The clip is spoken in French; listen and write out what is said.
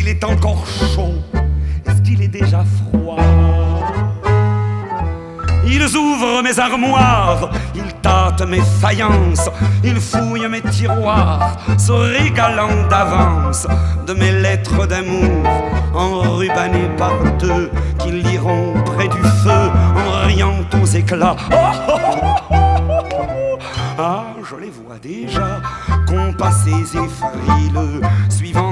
qu'il est encore chaud? Est-ce qu'il est déjà froid? Ils ouvrent mes armoires, ils tâtent mes faïences, ils fouillent mes tiroirs, se régalant d'avance de mes lettres d'amour, enrubannées par deux qui liront près du feu en riant aux éclats. Ah, je les vois déjà, compassés et frileux, suivant